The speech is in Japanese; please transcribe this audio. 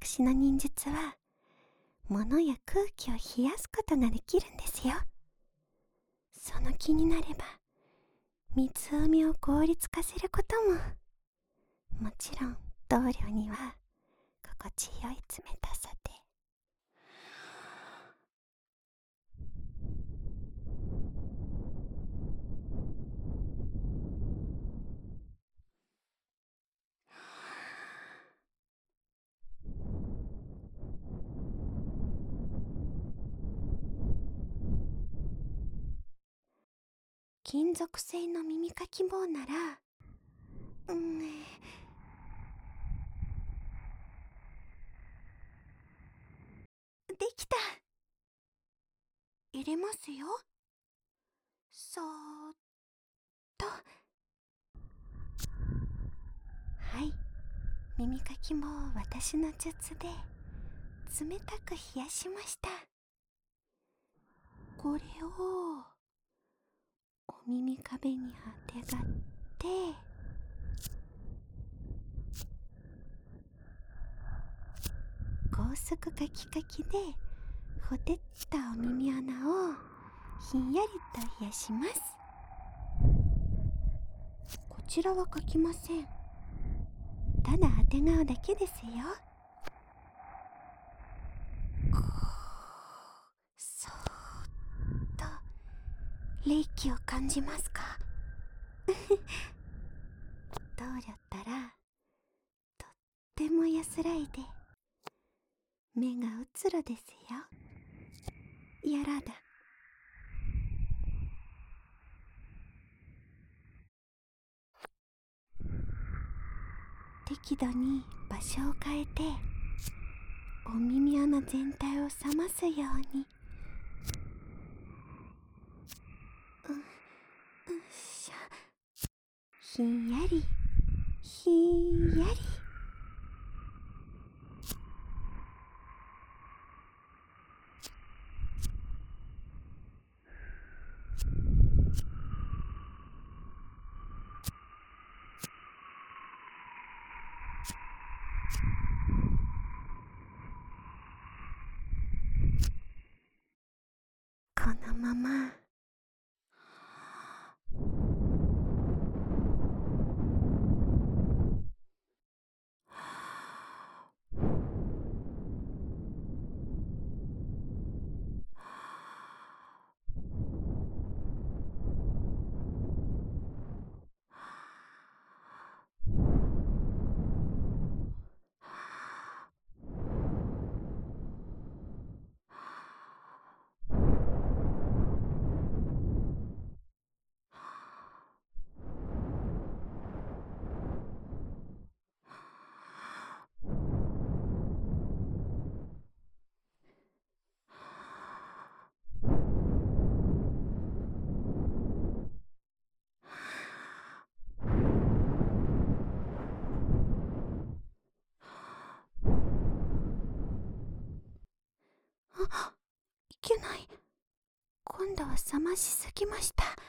私の忍術は物や空気を冷やすことができるんですよ。その気になれば三つ編みを効率化することも、もちろん同僚には心地よい冷たさで。金属製の耳かき棒なら、できた。入れますよ。そーっと。はい、耳かき棒を私の術で冷たく冷やしました。これをお耳壁にあてがって、高速カキカキでほてったお耳穴をひんやりと冷やします。こちらはかきません。ただあてがうだけですよ。そーっと冷気を感じますか？どうやったらとっても安らいで目がうつろですよ。やらだ。適度に場所を変えてお耳穴全体を冷ますように。ひんやりひんやり。このままいけない。今度は冷ましすぎました。